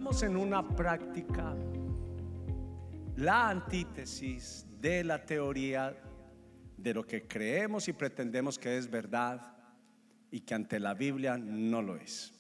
Estamos en una práctica, la antítesis de la teoría de lo que creemos y pretendemos que es verdad y que ante la Biblia no lo es.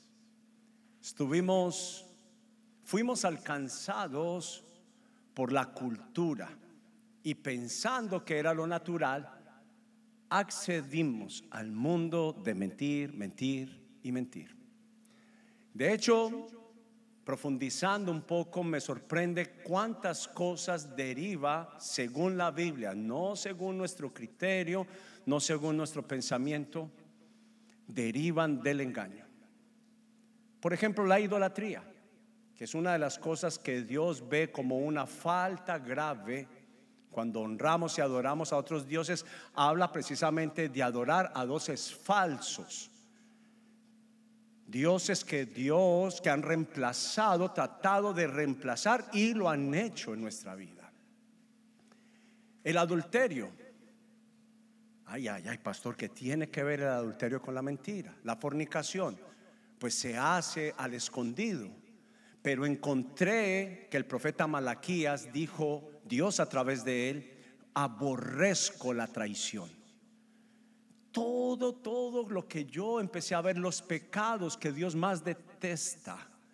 Fuimos alcanzados por la cultura y pensando que era lo natural, accedimos al mundo de mentir, mentir y mentir. De hecho, profundizando un poco, me sorprende cuántas cosas deriva según la Biblia, no según nuestro criterio, no según nuestro pensamiento, derivan del engaño. Por ejemplo, la idolatría, que es una de las cosas que Dios ve como una falta grave. Cuando honramos y adoramos a otros dioses, habla precisamente de adorar a dioses falsos. Dioses que han reemplazado, tratado de reemplazar, y lo han hecho en nuestra vida. El adulterio. Ay, pastor, ¿qué tiene que ver el adulterio con la mentira? La fornicación, pues se hace al escondido. Pero encontré que el profeta Malaquías dijo, Dios a través de él: aborrezco la traición. Todo lo que yo empecé a ver, los pecados que Dios más detesta,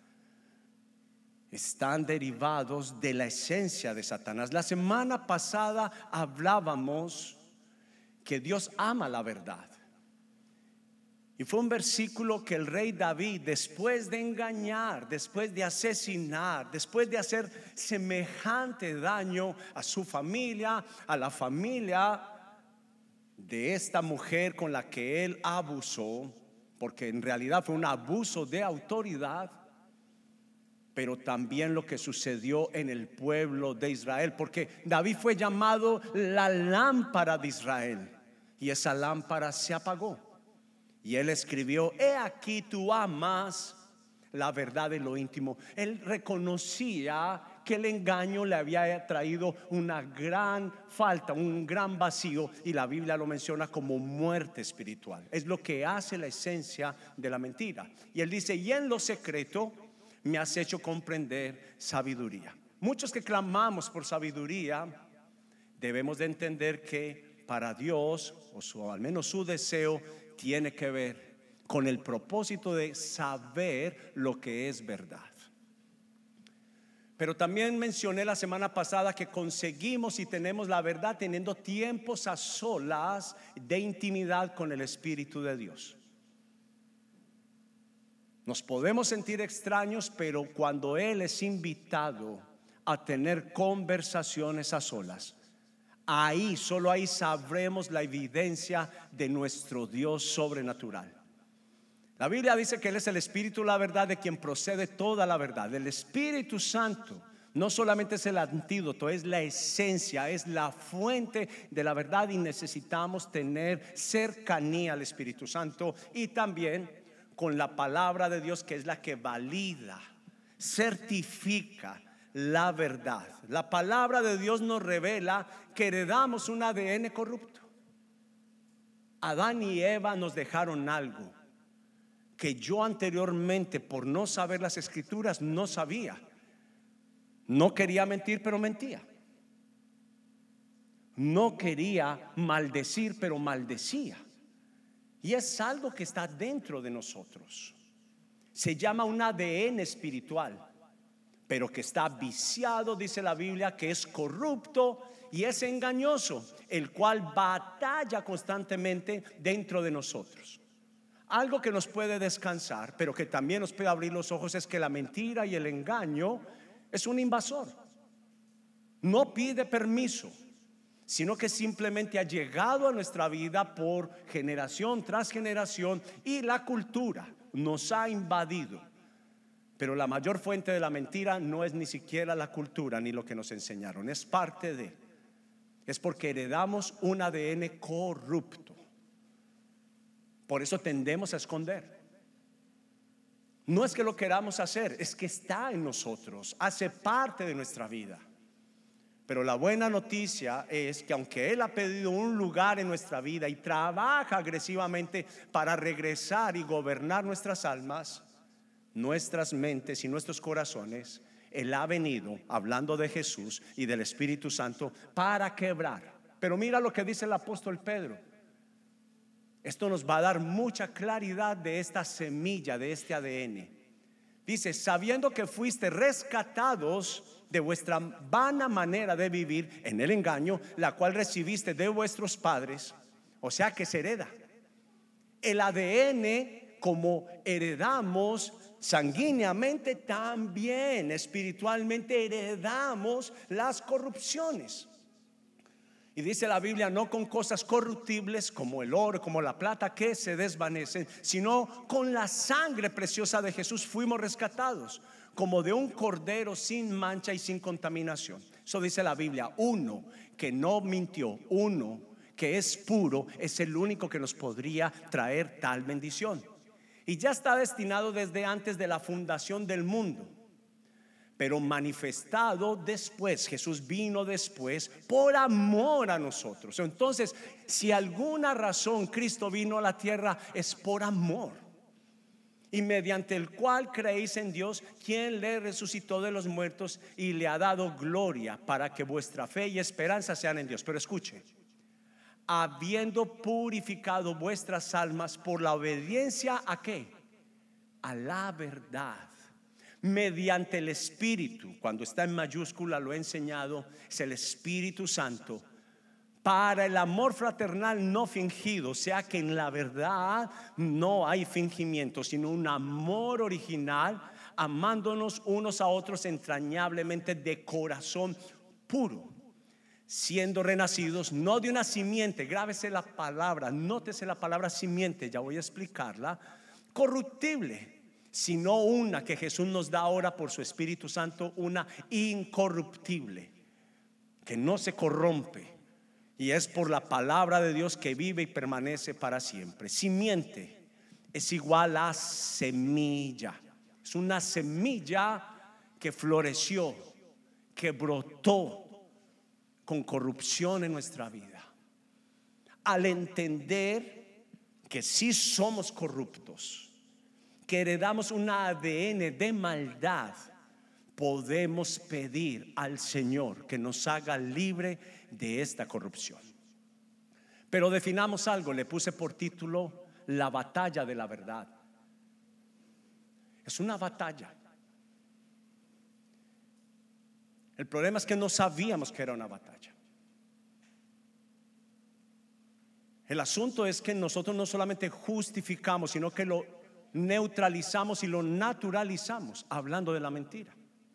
están derivados de la esencia de Satanás. La semana pasada hablábamos que Dios ama la verdad. Y fue un versículo que el rey David, después de engañar, después de asesinar, después de hacer semejante daño a su familia, a la familia de esta mujer con la que él abusó, porque en realidad fue un abuso de autoridad, pero también lo que sucedió en el pueblo de Israel, porque David fue llamado la lámpara de Israel, y esa lámpara se apagó. Y él escribió: he aquí tú amas la verdad de lo íntimo. Él reconocía que el engaño le había traído una gran falta, un gran vacío, y la Biblia lo menciona como muerte espiritual. Es lo que hace la esencia de la mentira. Y él dice: y en lo secreto me has hecho comprender sabiduría. Muchos que clamamos por sabiduría debemos de entender que para Dios, o al menos su deseo, tiene que ver con el propósito de saber lo que es verdad. Pero también mencioné la semana pasada que conseguimos y tenemos la verdad teniendo tiempos a solas de intimidad con el Espíritu de Dios. Nos podemos sentir extraños, pero cuando Él es invitado a tener conversaciones a solas, solo ahí sabremos la evidencia de nuestro Dios sobrenatural. La Biblia dice que Él es el Espíritu de la verdad, de quien procede toda la verdad. El Espíritu Santo no solamente es el antídoto, es la esencia, es la fuente de la verdad, y necesitamos tener cercanía al Espíritu Santo, y también con la palabra de Dios, que es la que valida, certifica la verdad. La palabra de Dios nos revela que heredamos un ADN corrupto. Adán y Eva nos dejaron algo que yo anteriormente, por no saber las escrituras, no sabía. No quería mentir, pero mentía. No quería maldecir, pero maldecía. Y es algo que está dentro de nosotros. Se llama un ADN espiritual, pero que está viciado, dice la Biblia, que es corrupto y es engañoso, el cual batalla constantemente dentro de nosotros. Algo que nos puede descansar, pero que también nos puede abrir los ojos, es que la mentira y el engaño es un invasor. No pide permiso, sino que simplemente ha llegado a nuestra vida por generación tras generación, y la cultura nos ha invadido. Pero la mayor fuente de la mentira no es ni siquiera la cultura ni lo que nos enseñaron, es parte de, es porque heredamos un ADN corrupto. Por eso tendemos a esconder. No es que lo queramos hacer, es que está en nosotros, hace parte de nuestra vida. Pero la buena noticia es que aunque Él ha pedido un lugar en nuestra vida y trabaja agresivamente para regresar y gobernar nuestras almas, nuestras mentes y nuestros corazones, Él ha venido hablando de Jesús y del Espíritu Santo para quebrar. Pero mira lo que dice el apóstol Pedro. Esto nos va a dar mucha claridad de esta semilla, de este ADN. Dice: sabiendo que fuiste rescatados de vuestra vana manera de vivir en el engaño, la cual recibiste de vuestros padres. O sea que se hereda. El ADN, como heredamos sanguíneamente, también espiritualmente heredamos las corrupciones. Y dice la Biblia: no con cosas corruptibles como el oro, como la plata, que se desvanecen, sino con la sangre preciosa de Jesús fuimos rescatados, como de un cordero sin mancha y sin contaminación. Eso dice la Biblia. Uno que no mintió, uno que es puro, es el único que nos podría traer tal bendición. Y ya está destinado desde antes de la fundación del mundo, pero manifestado después. Jesús vino después por amor a nosotros. Entonces, si alguna razón Cristo vino a la tierra, es por amor, y mediante el cual creéis en Dios, quien le resucitó de los muertos y le ha dado gloria, para que vuestra fe y esperanza sean en Dios. Pero escuche: habiendo purificado vuestras almas por la obediencia ¿a qué? A la verdad, mediante el Espíritu. Cuando está en mayúscula, lo he enseñado, es el Espíritu Santo, para el amor fraternal no fingido. O sea que en la verdad no hay fingimiento, sino un amor original, amándonos unos a otros entrañablemente de corazón puro, siendo renacidos no de una simiente, grábese la palabra, nótese la palabra simiente, ya voy a explicarla, corruptible, sino una que Jesús nos da ahora por su Espíritu Santo, una incorruptible, que no se corrompe, y es por la palabra de Dios que vive y permanece para siempre. Simiente es igual a semilla. Es una semilla que floreció, que brotó con corrupción en nuestra vida. Al entender que sí somos corruptos, que heredamos un ADN de maldad, podemos pedir al Señor que nos haga libre de esta corrupción. Pero definamos algo. Le puse por título: la batalla de la verdad. Es una batalla. El problema es que no sabíamos que era una batalla. El asunto es que nosotros no solamente justificamos, sino que lo neutralizamos y lo naturalizamos, hablando de la mentira.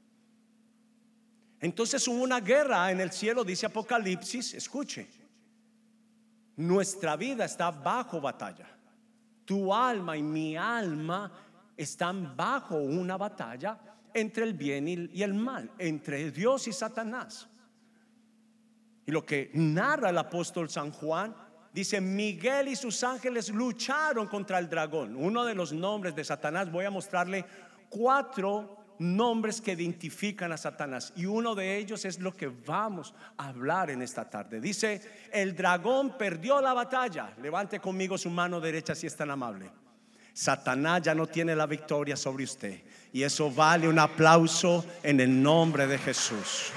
Entonces hubo una guerra en el cielo, dice Apocalipsis. Escuche: nuestra vida está bajo batalla. Tu alma y mi alma están bajo una batalla entre el bien y el mal, entre Dios y Satanás. Y lo que narra el apóstol San Juan, dice: Miguel y sus ángeles lucharon contra el dragón. Uno de los nombres de Satanás. Voy a mostrarle 4 nombres que identifican a Satanás, y uno de ellos es lo que vamos a hablar en esta tarde. Dice: el dragón perdió la batalla. Levante conmigo su mano derecha si es tan amable. Satanás ya no tiene la victoria sobre usted, y eso vale un aplauso en el nombre de Jesús.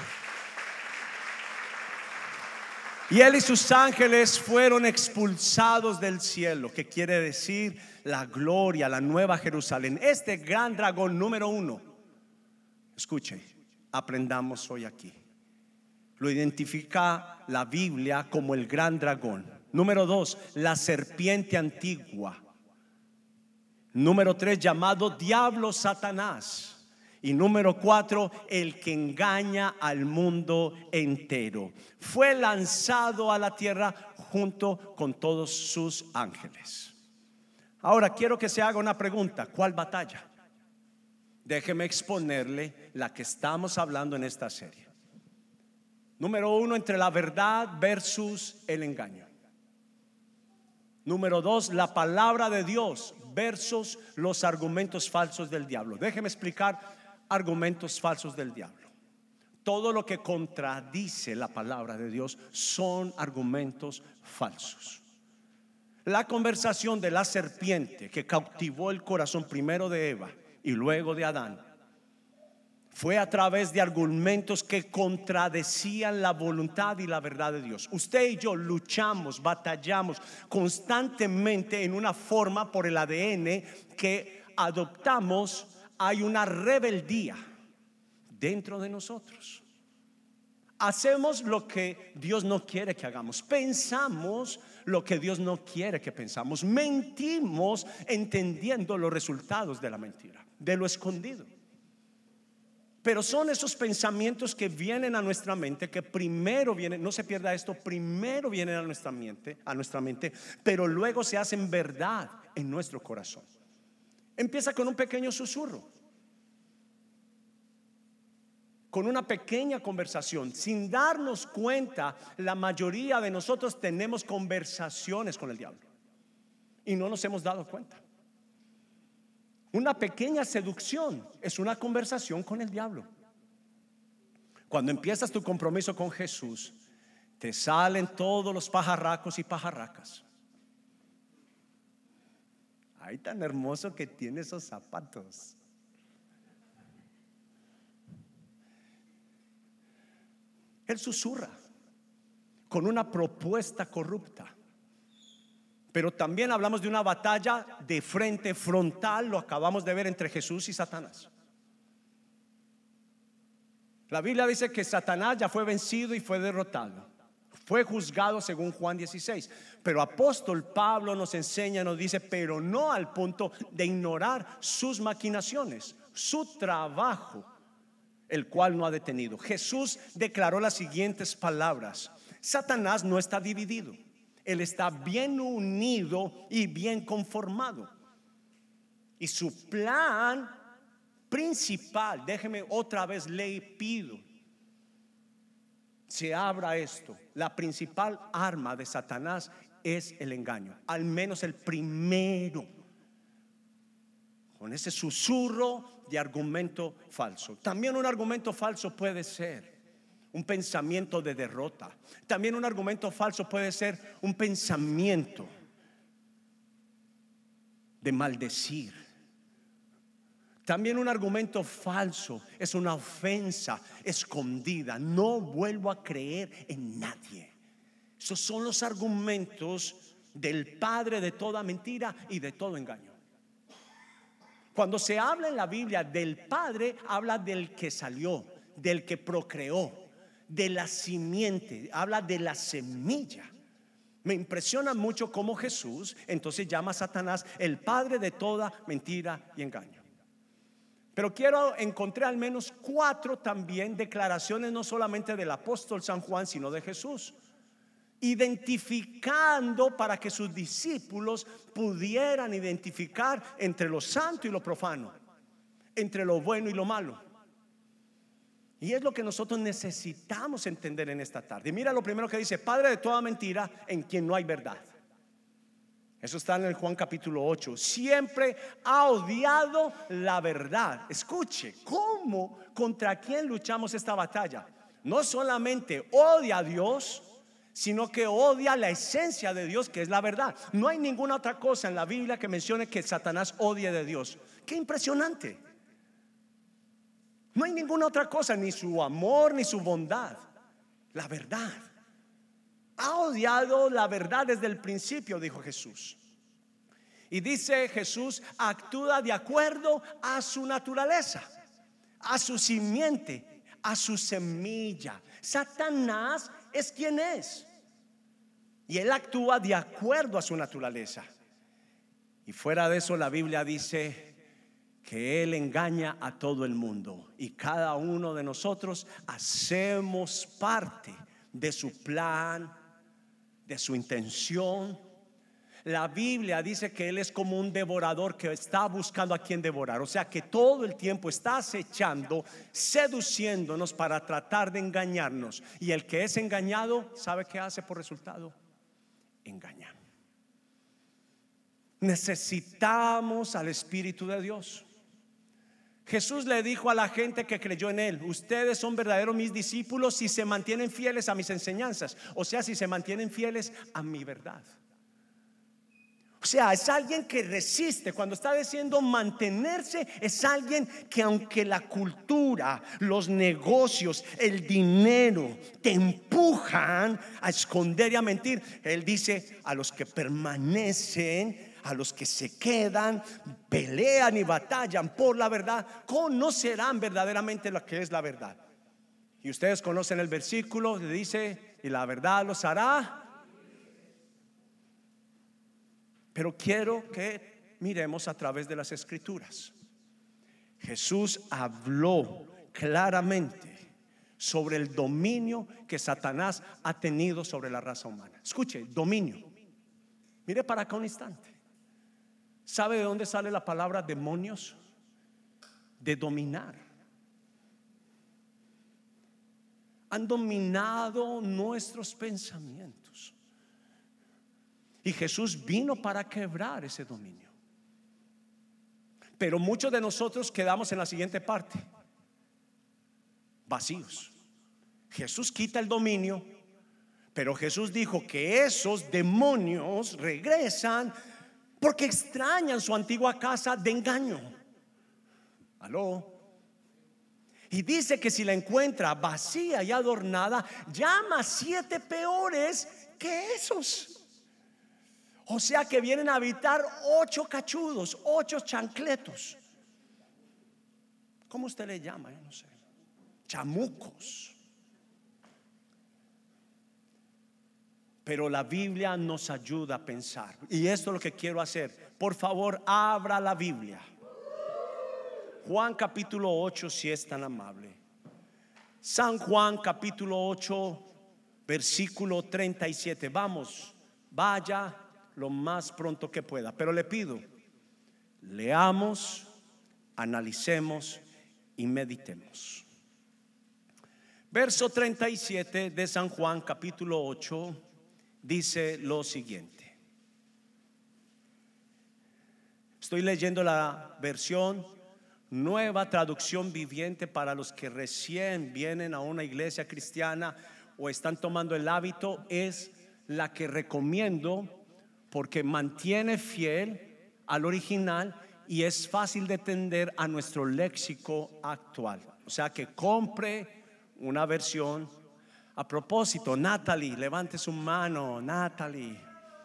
Y él y sus ángeles fueron expulsados del cielo, que quiere decir la gloria, la nueva Jerusalén. Este gran dragón número 1, escuche, aprendamos hoy aquí, lo identifica la Biblia como el gran dragón. Número 2, la serpiente antigua. Número 3, llamado diablo, Satanás. Y número 4, el que engaña al mundo entero. Fue lanzado a la tierra junto con todos sus ángeles. Ahora quiero que se haga una pregunta: ¿cuál batalla? Déjeme exponerle la que estamos hablando en esta serie. Número 1, entre la verdad versus el engaño. Número 2, la palabra de Dios versus los argumentos falsos del diablo. Déjeme explicar argumentos falsos del diablo. Todo lo que contradice la palabra de Dios son argumentos falsos. La conversación de la serpiente que cautivó el corazón primero de Eva y luego de Adán, fue a través de argumentos que contradecían la voluntad y la verdad de Dios. Usted y yo luchamos, batallamos constantemente en una forma por el ADN que adoptamos. Hay una rebeldía dentro de nosotros. Hacemos lo que Dios no quiere que hagamos. Pensamos lo que Dios no quiere que pensamos. Mentimos entendiendo los resultados de la mentira, de lo escondido. Pero son esos pensamientos que vienen a nuestra mente, que primero vienen, no se pierda esto, primero vienen a nuestra mente, pero luego se hacen verdad en nuestro corazón. Empieza con un pequeño susurro, con una pequeña conversación. Sin darnos cuenta, la mayoría de nosotros tenemos conversaciones con el diablo y no nos hemos dado cuenta. Una pequeña seducción es una conversación con el diablo. Cuando empiezas tu compromiso con Jesús, te salen todos los pajarracos y pajarracas. Ay, tan hermoso que tiene esos zapatos. Él susurra con una propuesta corrupta. Pero también hablamos de una batalla de frente, frontal. Lo acabamos de ver entre Jesús y Satanás. La Biblia dice que Satanás ya fue vencido y fue derrotado. Fue juzgado según Juan 16. Pero apóstol Pablo nos enseña, nos dice, pero no al punto de ignorar sus maquinaciones, su trabajo, el cual no ha detenido. Jesús declaró las siguientes palabras: Satanás no está dividido. Él está bien unido y bien conformado. Y su plan principal, déjeme otra vez le pido, se abra esto. La principal arma de Satanás es el engaño, al menos el primero, con ese susurro de argumento falso. También un argumento falso puede ser un pensamiento de derrota. También un argumento falso puede ser un pensamiento de maldecir. También un argumento falso es una ofensa escondida. No vuelvo a creer en nadie. Esos son los argumentos del padre de toda mentira y de todo engaño. Cuando se habla en la Biblia del padre, habla del que salió, del que procreó, de la simiente, habla de la semilla. Me impresiona mucho cómo Jesús entonces llama a Satanás el padre de toda mentira y engaño. Pero encontré al menos 4 también declaraciones, no solamente del apóstol San Juan, sino de Jesús, identificando para que sus discípulos pudieran identificar entre lo santo y lo profano, entre lo bueno y lo malo. Y es lo que nosotros necesitamos entender en esta tarde. Mira lo primero que dice: padre de toda mentira, en quien no hay verdad. Eso está en el Juan capítulo 8. Siempre ha odiado la verdad. Escuche, ¿cómo? ¿Contra quién luchamos esta batalla? No solamente odia a Dios, sino que odia la esencia de Dios, que es la verdad. No hay ninguna otra cosa en la Biblia que mencione que Satanás odie de Dios. ¡Qué impresionante! No hay ninguna otra cosa, ni su amor ni su bondad. La verdad. Ha odiado la verdad desde el principio, dijo Jesús. Y dice Jesús, actúa de acuerdo a su naturaleza, a su simiente, a su semilla. Satanás es quien es, y él actúa de acuerdo a su naturaleza. Y fuera de eso, la Biblia dice que él engaña a todo el mundo, y cada uno de nosotros hacemos parte de su plan, de su intención. La Biblia dice que él es como un devorador que está buscando a quien devorar. O sea que todo el tiempo está acechando, seduciéndonos para tratar de engañarnos. Y el que es engañado, ¿sabe qué hace por resultado? Engañar. Necesitamos al Espíritu de Dios. Jesús le dijo a la gente que creyó en él: ustedes son verdaderos mis discípulos si se mantienen fieles a mis enseñanzas. O sea, si se mantienen fieles a mi verdad. O sea, es alguien que resiste. Cuando está diciendo mantenerse, es alguien que aunque la cultura, los negocios, el dinero te empujan a esconder y a mentir, él dice: a los que permanecen, a los que se quedan, pelean y batallan por la verdad, conocerán verdaderamente lo que es la verdad. Y ustedes conocen el versículo, dice: y la verdad los hará. Pero quiero que miremos a través de las escrituras. Jesús habló claramente sobre el dominio que Satanás ha tenido sobre la raza humana. Escuche, dominio. Mire para acá un instante. ¿Sabe de dónde sale la palabra demonios? De dominar. Han dominado nuestros pensamientos. Y Jesús vino para quebrar ese dominio. Pero muchos de nosotros quedamos en la siguiente parte: vacíos. Jesús quita el dominio, pero Jesús dijo que esos demonios regresan porque extrañan su antigua casa de engaño. Aló. Y dice que si la encuentra vacía y adornada, llama 7 peores que esos. O sea que vienen a habitar 8 cachudos, 8 chancletos. ¿Cómo usted le llama? Yo no sé. Chamucos. Pero la Biblia nos ayuda a pensar. Y esto es lo que quiero hacer. Por favor, abra la Biblia. Juan capítulo 8, si es tan amable. San Juan capítulo 8, versículo 37. Vamos, vaya lo más pronto que pueda. Pero le pido, leamos, analicemos y meditemos. Verso 37 de San Juan capítulo 8 dice lo siguiente. Estoy leyendo la versión Nueva Traducción Viviente para los que recién vienen a una iglesia cristiana o están tomando el hábito. Es la que recomiendo porque mantiene fiel al original y es fácil de entender a nuestro léxico actual. O sea que compre una versión. A propósito, Natalie, levante su mano. Natalie,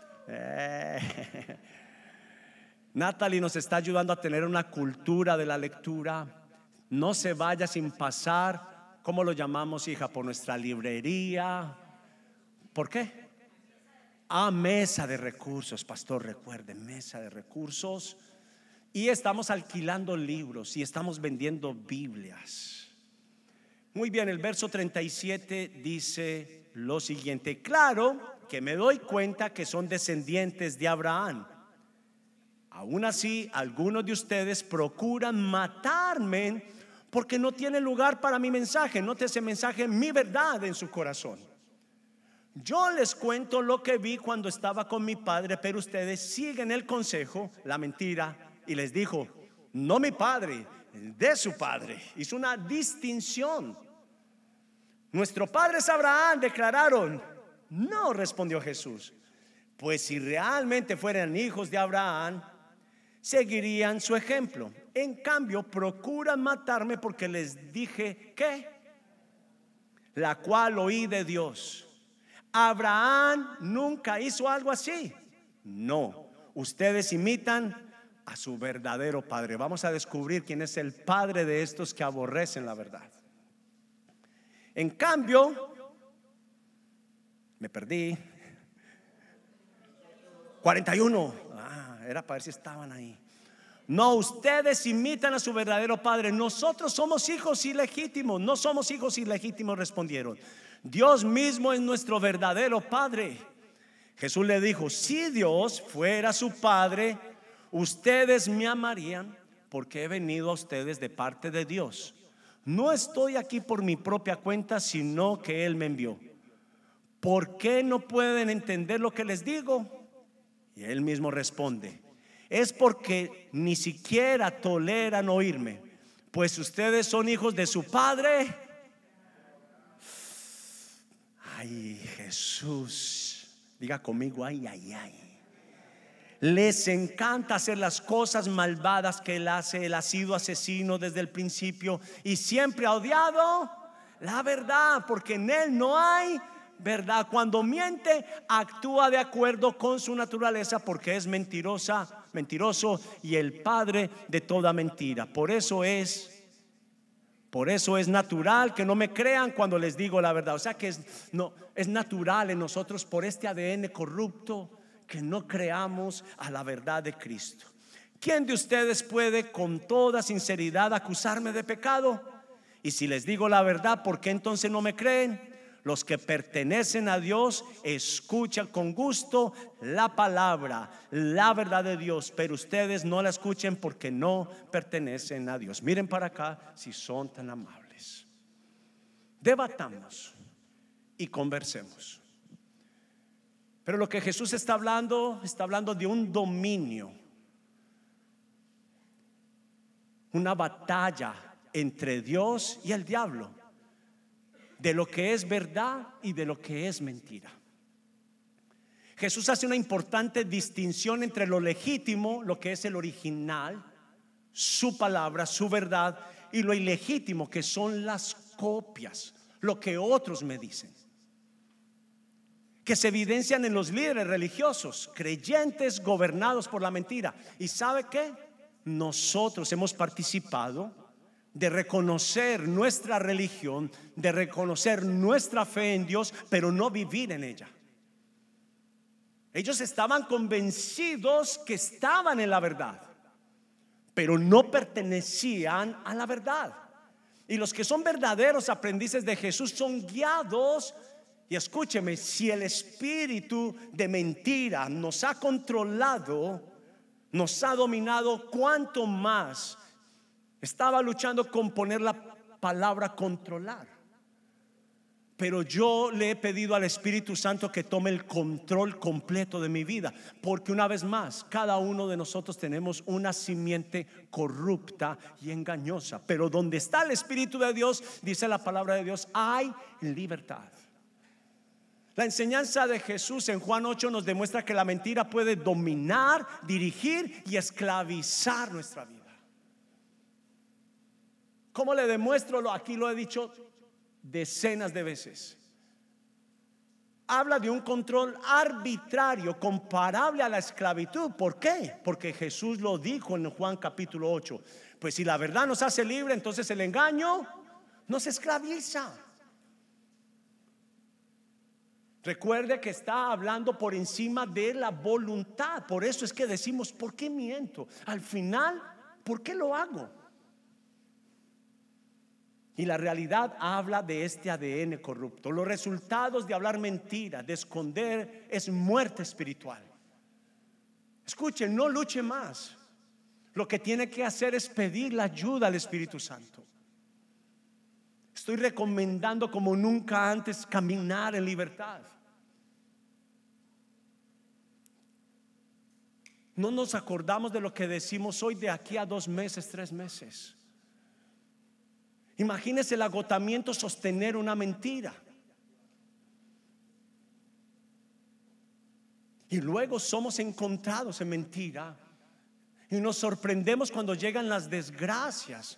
Natalie nos está ayudando a tener una cultura de la lectura. No se vaya sin pasar, ¿cómo lo llamamos, hija? Por nuestra librería. ¿Por qué? Mesa de recursos, pastor, recuerde, mesa de recursos. Y estamos alquilando libros y estamos vendiendo Biblias. Muy bien, el verso 37 dice lo siguiente: claro que me doy cuenta que son descendientes de Abraham. Aún así, algunos de ustedes procuran matarme porque no tienen lugar para mi mensaje. Note ese mensaje, mi verdad en su corazón. Yo les cuento lo que vi cuando estaba con mi padre, pero ustedes siguen el consejo, la mentira. Y les dijo: no mi padre, de su padre. Hizo una distinción. Nuestro padre es Abraham, declararon. No, respondió Jesús. Pues si realmente fueran hijos de Abraham, seguirían su ejemplo. En cambio, procuran matarme porque les dije que la cual oí de Dios. Abraham nunca hizo algo así. No, ustedes imitan a su verdadero padre. Vamos a descubrir quién es el padre de estos que aborrecen la verdad. En cambio, me perdí. 41. Era para ver si estaban ahí. No, ustedes imitan a su verdadero padre. Nosotros somos hijos ilegítimos. No somos hijos ilegítimos, respondieron. Dios mismo es nuestro verdadero padre. Jesús le dijo: si Dios fuera su padre, ustedes me amarían porque he venido a ustedes de parte de Dios. No estoy aquí por mi propia cuenta, sino que Él me envió. ¿Por qué no pueden entender lo que les digo? Y Él mismo responde: es porque ni siquiera toleran oírme, pues ustedes son hijos de su padre. Ay, Jesús, diga conmigo: ay, ay, ay. Les encanta hacer las cosas malvadas que él hace. Él ha sido asesino desde el principio y siempre ha odiado la verdad, porque en él no hay verdad. Cuando miente, actúa de acuerdo con su naturaleza, porque es mentiroso y el padre de toda mentira. Por eso es natural que no me crean cuando les digo la verdad. O sea que es natural en nosotros, por este ADN corrupto, que no creamos a la verdad de Cristo. ¿Quién de ustedes puede con toda sinceridad acusarme de pecado? Y si les digo la verdad, ¿por qué entonces no me creen? Los que pertenecen a Dios escuchan con gusto la palabra, la verdad de Dios, pero ustedes no la escuchen porque no pertenecen a Dios. Miren para acá si son tan amables. Debatamos y conversemos. Pero lo que Jesús está hablando de un dominio, una batalla entre Dios y el diablo, de lo que es verdad y de lo que es mentira. Jesús hace una importante distinción entre lo legítimo, lo que es el original, su palabra, su verdad, y lo ilegítimo, que son las copias, lo que otros me dicen, que se evidencian en los líderes religiosos, creyentes gobernados por la mentira. ¿Y sabe qué? Nosotros hemos participado de reconocer nuestra religión, de reconocer nuestra fe en Dios, pero no vivir en ella. Ellos estaban convencidos que estaban en la verdad, pero no pertenecían a la verdad. Y los que son verdaderos aprendices de Jesús son guiados. Y escúcheme, si el espíritu de mentira nos ha controlado, nos ha dominado, ¿cuánto más estaba luchando con poner la palabra controlar? Pero yo le he pedido al Espíritu Santo que tome el control completo de mi vida, porque una vez más, cada uno de nosotros tenemos una simiente corrupta y engañosa. Pero donde está el Espíritu de Dios, dice la palabra de Dios, hay libertad. La enseñanza de Jesús en Juan 8 nos demuestra que la mentira puede dominar, dirigir y esclavizar nuestra vida. ¿Cómo le demuestro? Aquí lo he dicho decenas de veces. Habla de un control arbitrario comparable a la esclavitud. ¿Por qué? Porque Jesús lo dijo en Juan capítulo 8. Pues si la verdad nos hace libre, entonces el engaño nos esclaviza. Recuerde que está hablando por encima de la voluntad. Por eso es que decimos, ¿por qué miento? Al final, ¿por qué lo hago? Y la realidad habla de este ADN corrupto. Los resultados de hablar mentira, de esconder, es muerte espiritual. Escuchen, no luche más. Lo que tiene que hacer es pedir la ayuda al Espíritu Santo. Estoy recomendando como nunca antes caminar en libertad. No nos acordamos de lo que decimos hoy de aquí a 2 meses, 3 meses. Imagínese el agotamiento sostener una mentira. Y luego somos encontrados en mentira y nos sorprendemos cuando llegan las desgracias.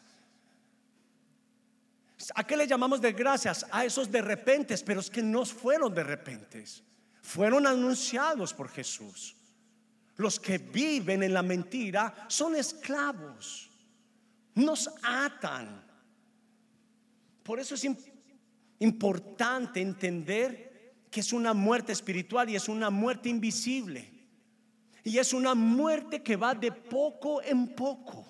¿A qué le llamamos desgracias? A esos de repentes, pero es que no fueron de repentes, fueron anunciados por Jesús. Los que viven en la mentira son esclavos, nos atan. Por eso es importante entender que es una muerte espiritual y es una muerte invisible. Y es una muerte que va de poco en poco.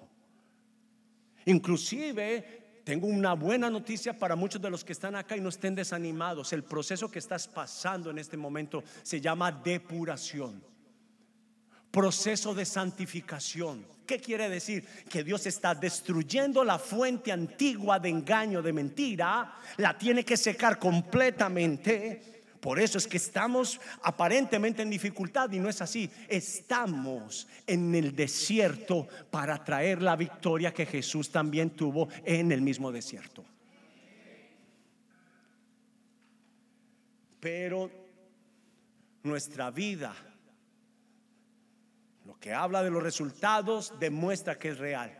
Inclusive tengo una buena noticia para muchos de los que están acá y no estén desanimados. El proceso que estás pasando en este momento se llama depuración, proceso de santificación. ¿Qué quiere decir? Que Dios está destruyendo la fuente antigua de engaño, de mentira. La tiene que secar completamente. Por eso es que estamos aparentemente en dificultad, y no es así. Estamos en el desierto para traer la victoria que Jesús también tuvo en el mismo desierto. Pero nuestra vida, que habla de los resultados demuestra que es real.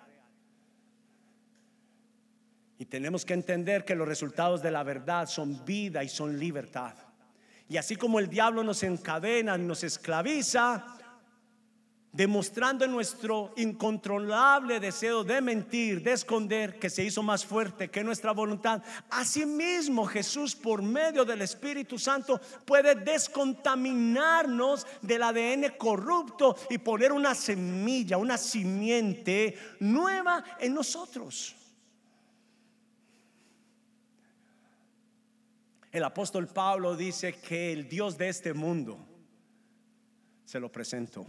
Y tenemos que entender que los resultados de la verdad son vida y son libertad. Y así como el diablo nos encadena, nos esclaviza, demostrando nuestro incontrolable deseo de mentir, de esconder, que se hizo más fuerte que nuestra voluntad, asimismo Jesús, por medio del Espíritu Santo, puede descontaminarnos del ADN corrupto y poner una semilla, una simiente nueva en nosotros. El apóstol Pablo dice que el Dios de este mundo se lo presentó,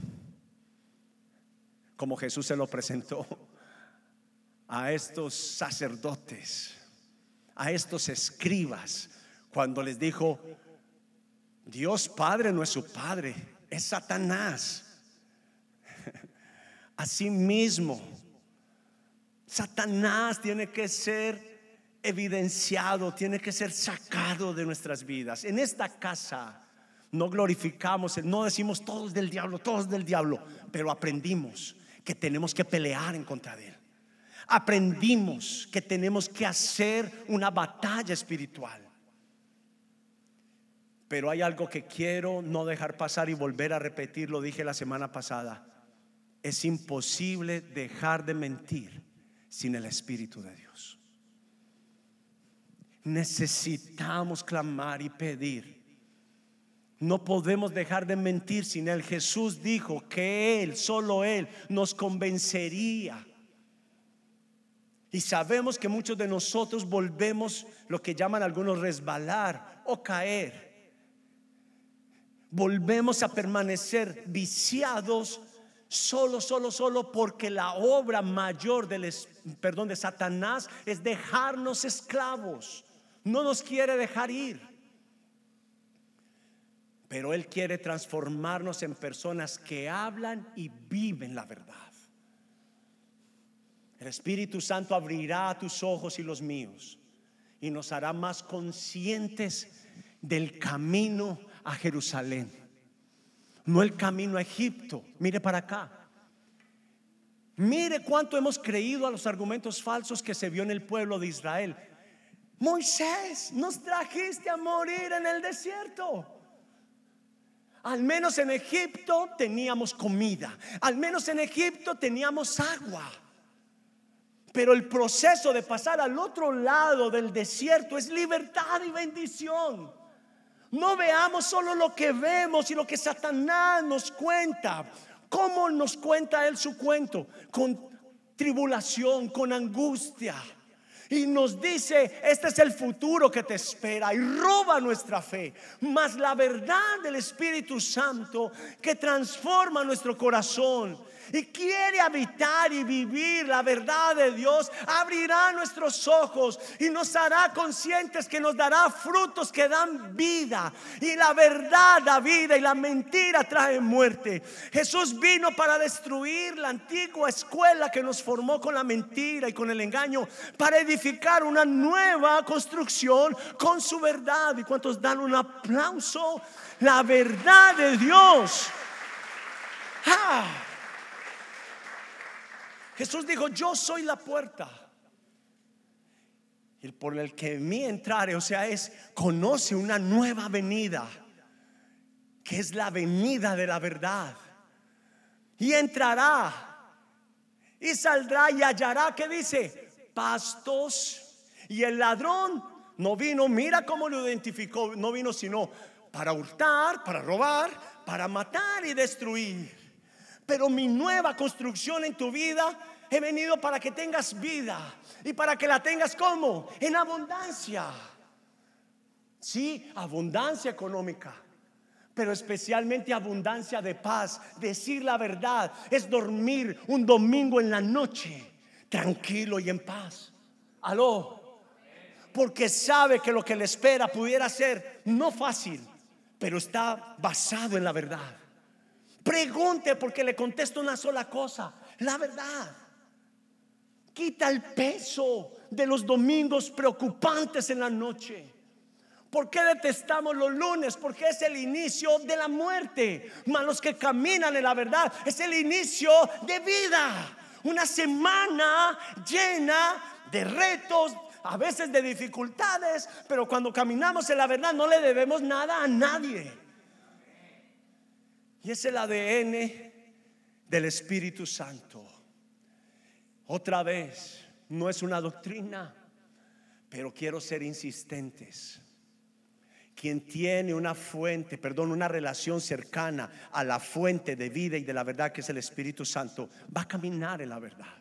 como Jesús se lo presentó a estos sacerdotes, a estos escribas, cuando les dijo: Dios Padre no es su padre, es Satanás. Asimismo, Satanás tiene que ser evidenciado, tiene que ser sacado de nuestras vidas. En esta casa no glorificamos, no decimos todos del diablo, pero aprendimos que tenemos que pelear en contra de él. Aprendimos que tenemos que hacer una batalla espiritual. Pero hay algo que quiero no dejar pasar y volver a repetir, lo dije la semana pasada: es imposible dejar de mentir sin el Espíritu de Dios. Necesitamos clamar y pedir. No podemos dejar de mentir sin él. Jesús dijo que él, solo él, nos convencería. Y sabemos que muchos de nosotros volvemos, lo que llaman algunos, resbalar o caer. Volvemos a permanecer viciados solo porque la obra mayor de Satanás es dejarnos esclavos. No nos quiere dejar ir, pero él quiere transformarnos en personas que hablan y viven la verdad. El Espíritu Santo abrirá tus ojos y los míos y nos hará más conscientes del camino a Jerusalén, no el camino a Egipto. Mire para acá. Mire cuánto hemos creído a los argumentos falsos que se vio en el pueblo de Israel. Moisés, nos trajiste a morir en el desierto. Al menos en Egipto teníamos comida, al menos en Egipto teníamos agua. Pero el proceso de pasar al otro lado del desierto es libertad y bendición. No veamos solo lo que vemos y lo que Satanás nos cuenta. ¿Cómo nos cuenta él su cuento? Con tribulación, con angustia. Y nos dice: este es el futuro que te espera, y roba nuestra fe. Mas la verdad del Espíritu Santo, que transforma nuestro corazón y quiere habitar y vivir la verdad de Dios, abrirá nuestros ojos y nos hará conscientes que nos dará frutos que dan vida. Y la verdad da vida y la mentira trae muerte. Jesús vino para destruir la antigua escuela que nos formó con la mentira y con el engaño, para edificar una nueva construcción con su verdad. ¿Y cuántos dan un aplauso? La verdad de Dios. Jesús dijo: yo soy la puerta, y por el que en mí entrare, o sea, conoce una nueva avenida, que es la avenida de la verdad, y entrará y saldrá y hallará, ¿qué dice? Pastos. Y el ladrón no vino, mira cómo lo identificó, no vino sino para hurtar, para robar, para matar y destruir. Pero mi nueva construcción en tu vida, he venido para que tengas vida y para que la tengas ¿cómo? En abundancia. Sí, abundancia económica, pero especialmente abundancia de paz. Decir la verdad es dormir un domingo en la noche tranquilo y en paz. Aló. Porque sabe que lo que le espera pudiera ser no fácil, pero está basado en la verdad. Pregunte, porque le contesto una sola cosa: la verdad. Quita el peso de los domingos preocupantes en la noche. ¿Por qué detestamos los lunes? Porque es el inicio de la muerte. Mas los que caminan en la verdad es el inicio de vida. Una semana llena de retos, a veces de dificultades, pero cuando caminamos en la verdad no le debemos nada a nadie. Y es el ADN del Espíritu Santo. Otra vez, no es una doctrina, pero quiero ser insistentes. Quien tiene una fuente, una relación cercana a la fuente de vida y de la verdad, que es el Espíritu Santo, va a caminar en la verdad.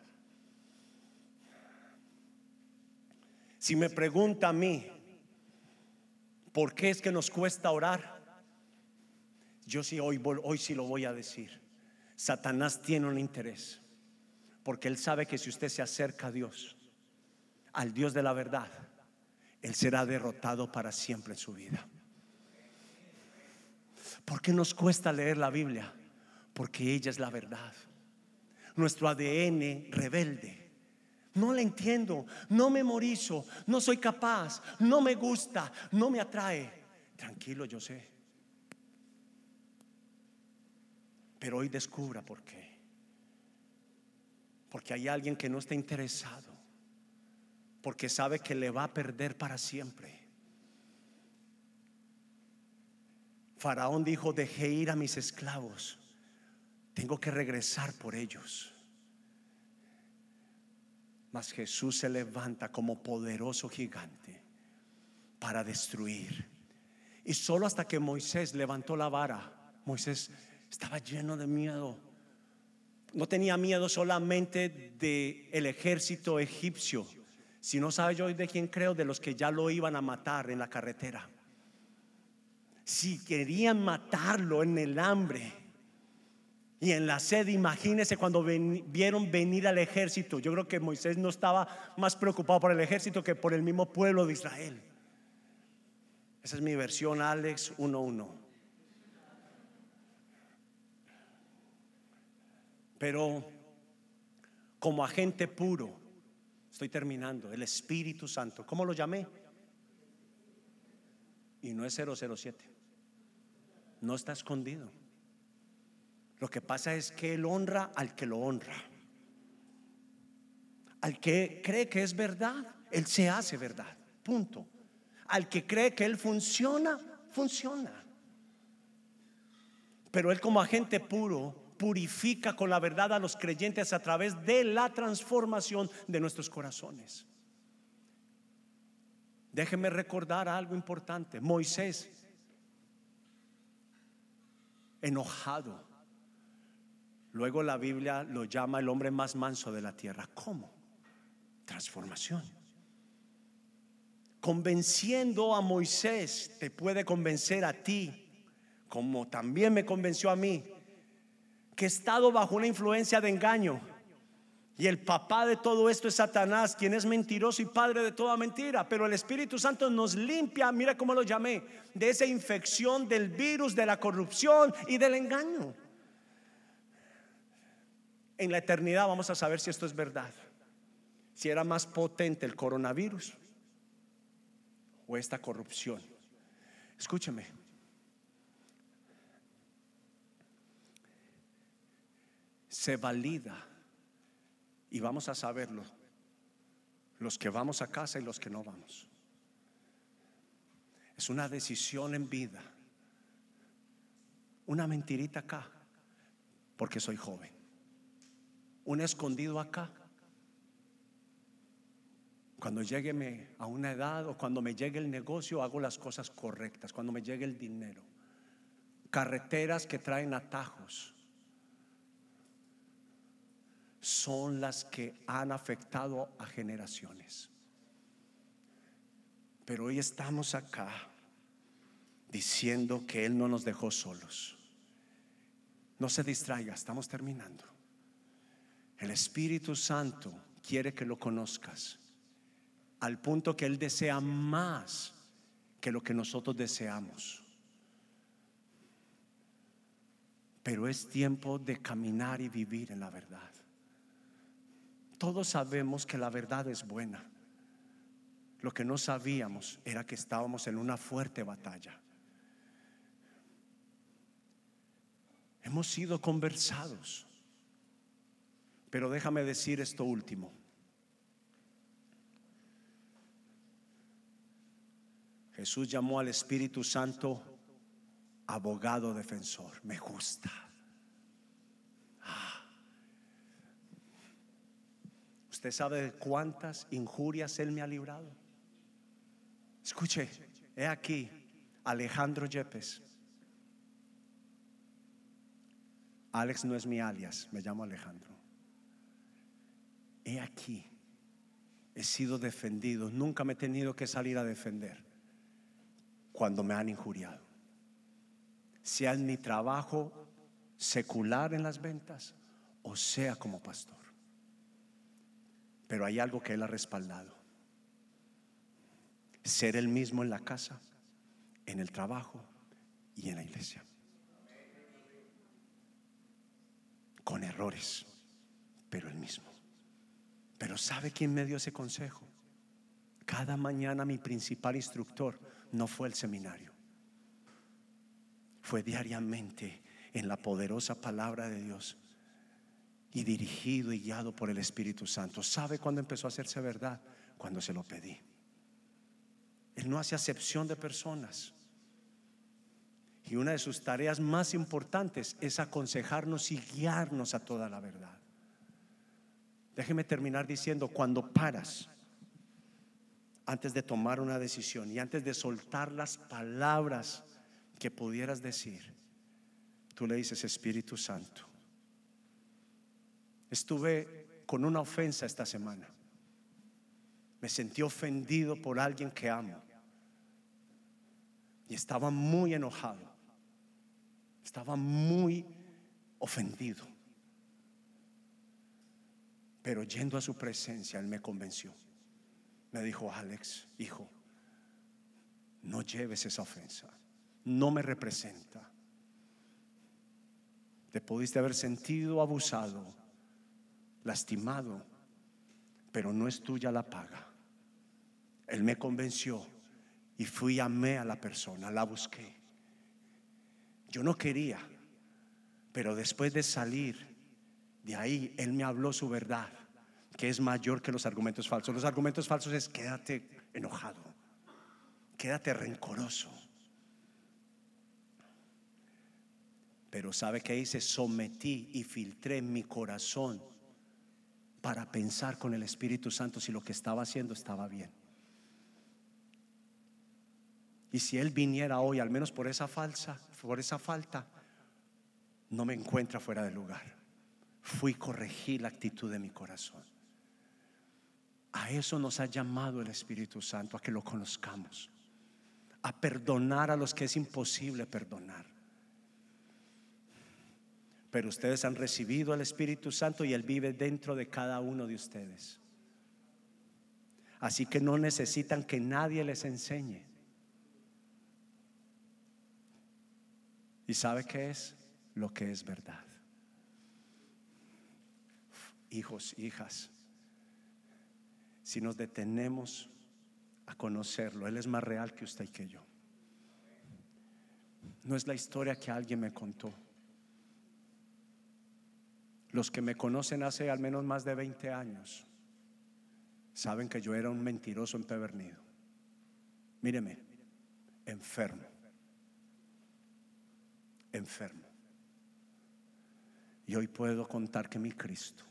Si me pregunta a mí, ¿por qué es que nos cuesta orar? Yo sí, hoy sí lo voy a decir. Satanás tiene un interés, porque él sabe que si usted se acerca a Dios, al Dios de la verdad, él será derrotado para siempre en su vida. ¿Por qué nos cuesta leer la Biblia? Porque ella es la verdad. Nuestro ADN rebelde. No la entiendo, no memorizo, no soy capaz, no me gusta, no me atrae. Tranquilo, yo sé. Pero hoy descubra por qué. Porque hay alguien que no está interesado, porque sabe que le va a perder para siempre. Faraón dijo: dejé ir a mis esclavos, tengo que regresar por ellos. Mas Jesús se levanta como poderoso gigante para destruir. Y solo hasta que Moisés levantó la vara, Moisés estaba lleno de miedo. No tenía miedo solamente del ejército egipcio, sino, ¿sabe yo de quién creo? De los que ya lo iban a matar en la carretera. Si querían matarlo en el hambre y en la sed, imagínense cuando vieron venir al ejército. Yo creo que Moisés no estaba más preocupado por el ejército que por el mismo pueblo de Israel. Esa es mi versión, Alex 1:1. Pero como agente puro, estoy terminando, el Espíritu Santo, ¿cómo lo llamé? Y no es 007. No está escondido. Lo que pasa es que Él honra al que lo honra. Al que cree que es verdad, Él se hace verdad, punto. Al que cree que Él funciona, funciona. Pero Él, como agente puro, purifica con la verdad a los creyentes a través de la transformación de nuestros corazones. Déjeme recordar algo importante. Moisés, enojado, luego la Biblia lo llama el hombre más manso de la tierra. ¿Cómo? Transformación. Convenciendo a Moisés te puede convencer a ti, como también me convenció a mí, que he estado bajo una influencia de engaño. Y el papá de todo esto es Satanás, quien es mentiroso y padre de toda mentira. Pero el Espíritu Santo nos limpia, mira cómo lo llamé, de esa infección del virus, de la corrupción y del engaño. En la eternidad vamos a saber si esto es verdad, si era más potente el coronavirus o esta corrupción. Escúcheme. Se valida, y vamos a saberlo, los que vamos a casa y los que no vamos. Es una decisión en vida. Una mentirita acá porque soy joven, un escondido acá cuando llegue a una edad, o cuando me llegue el negocio, hago las cosas correctas. Cuando me llegue el dinero, carreteras que traen atajos son las que han afectado a generaciones. Pero hoy estamos acá diciendo que Él no nos dejó solos. No se distraiga, estamos terminando. El Espíritu Santo quiere que lo conozcas, al punto que Él desea más que lo que nosotros deseamos. Pero es tiempo de caminar y vivir en la verdad. Todos sabemos que la verdad es buena. Lo que no sabíamos era que estábamos en una fuerte batalla. Hemos sido conversados. Pero déjame decir esto último. Jesús llamó al Espíritu Santo abogado defensor. Me gusta. ¿Usted sabe de cuántas injurias Él me ha librado? Escuche, he aquí Alejandro Yepes. Alex no es mi alias, me llamo Alejandro. He aquí, he sido defendido. Nunca me he tenido que salir a defender cuando me han injuriado, sea en mi trabajo secular en las ventas o sea como pastor. Pero hay algo que Él ha respaldado: ser el mismo en la casa, en el trabajo y en la iglesia, con errores, pero el mismo. Pero ¿sabe quién me dio ese consejo? Cada mañana mi principal instructor no fue el seminario, fue diariamente en la poderosa palabra de Dios y dirigido y guiado por el Espíritu Santo. ¿Sabe cuándo empezó a hacerse verdad? Cuando se lo pedí. Él no hace acepción de personas, y una de sus tareas más importantes es aconsejarnos y guiarnos a toda la verdad. Déjeme terminar diciendo: cuando paras antes de tomar una decisión y antes de soltar las palabras que pudieras decir, tú le dices: Espíritu Santo, estuve con una ofensa esta semana, me sentí ofendido por alguien que amo y estaba muy enojado, estaba muy ofendido. Pero yendo a su presencia, Él me convenció. Me dijo: Alex, hijo, no lleves esa ofensa, no me representa. Te pudiste haber sentido abusado, lastimado, pero no es tuya la paga. Él me convenció y fui, amé a la persona, la busqué. Yo no quería, pero después de salir de ahí, Él me habló su verdad, que es mayor que los argumentos falsos. Los argumentos falsos es: quédate enojado, quédate rencoroso. Pero ¿sabe qué hice? Sometí y filtré mi corazón para pensar con el Espíritu Santo si lo que estaba haciendo estaba bien. Y si Él viniera hoy, al menos por esa falta, no me encuentra fuera de lugar. Fui, corregí la actitud de mi corazón. A eso nos ha llamado el Espíritu Santo, a que lo conozcamos, a perdonar a los que es imposible perdonar. Pero ustedes han recibido al Espíritu Santo y Él vive dentro de cada uno de ustedes. Así que no necesitan que nadie les enseñe. ¿Y sabe qué es? Lo que es verdad. Hijos, hijas, si nos detenemos a conocerlo, Él es más real que usted y que yo. No es la historia que alguien me contó. Los que me conocen hace al menos más de 20 años saben que yo era un mentiroso empedernido. Míreme, enfermo. Y hoy puedo contar que mi Cristo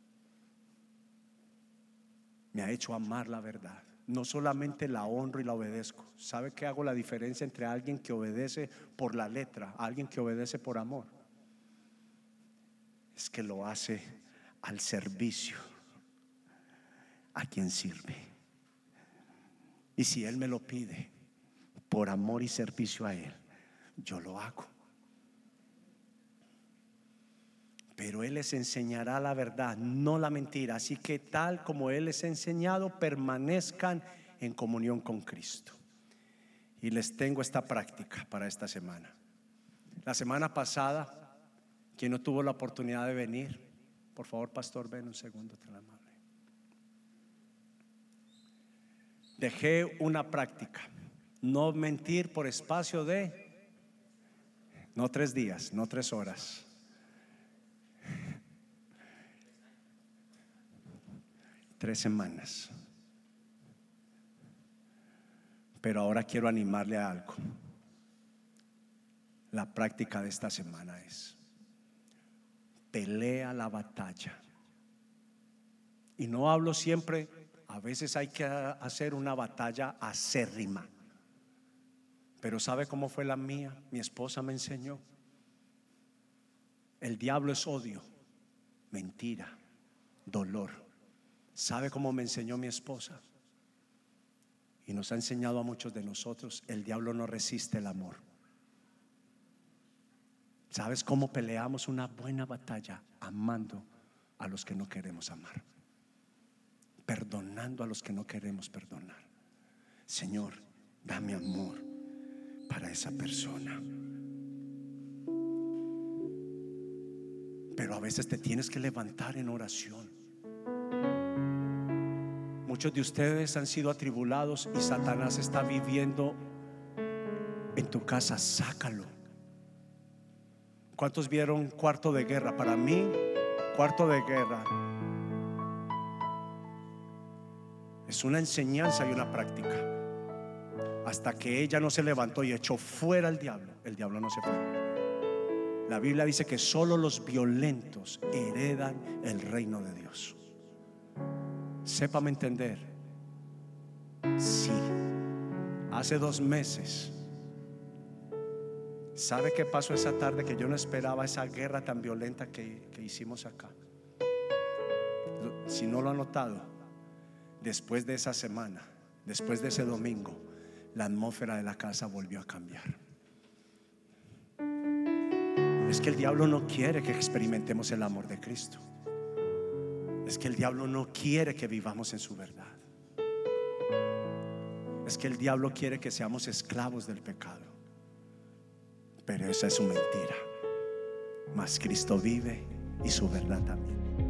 me ha hecho amar la verdad. No solamente la honro y la obedezco. ¿Sabe qué hago la diferencia entre alguien que obedece por la letra a alguien que obedece por amor? Es que lo hace al servicio a quien sirve. Y si Él me lo pide por amor y servicio a Él, yo lo hago. Pero Él les enseñará la verdad, no la mentira. Así que tal como Él les ha enseñado, permanezcan en comunión con Cristo. Y les tengo esta práctica para esta semana. La semana pasada, quien no tuvo la oportunidad de venir, por favor, pastor, ven un segundo, te la amable. dejé una práctica: no mentir por espacio de, no 3 días, no 3 horas, 3 semanas. Pero ahora quiero animarle a algo. La práctica de esta semana es: pelea la batalla. Y no hablo siempre, a veces hay que hacer una batalla acérrima. Pero ¿sabe cómo fue la mía? Mi esposa me enseñó. El diablo es odio, mentira, dolor. ¿Sabe cómo me enseñó mi esposa? Y nos ha enseñado a muchos de nosotros: el diablo no resiste el amor. ¿Sabes cómo peleamos una buena batalla? Amando a los que no queremos amar, perdonando a los que no queremos perdonar. Señor, dame amor para esa persona. Pero a veces te tienes que levantar en oración. Muchos de ustedes han sido atribulados y Satanás está viviendo en tu casa. Sácalo. ¿Cuántos vieron Cuarto de Guerra? Para mí, Cuarto de Guerra es una enseñanza y una práctica. Hasta que ella no se levantó y echó fuera al diablo, el diablo no se fue. La Biblia dice que solo los violentos heredan el reino de Dios. Sépame entender. Sí, hace 2 meses, ¿sabe qué pasó esa tarde? Que yo no esperaba esa guerra tan violenta que hicimos acá. Si no lo ha notado, después de esa semana, después de ese domingo, la atmósfera de la casa volvió a cambiar. Es que el diablo no quiere que experimentemos el amor de Cristo. Es que el diablo no quiere que vivamos en su verdad. Es que el diablo quiere que seamos esclavos del pecado. Pero esa es su mentira. Mas Cristo vive y su verdad también.